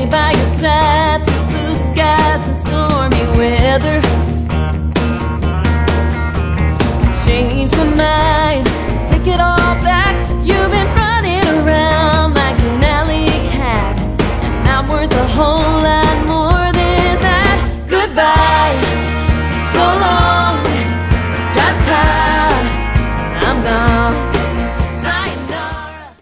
by your side through blue skies and stormy weather. Change my mind, take it all back. You've been running around like an alley cat, and I'm worth a whole lot more than that. Goodbye, so long, ta-ta, I'm gone.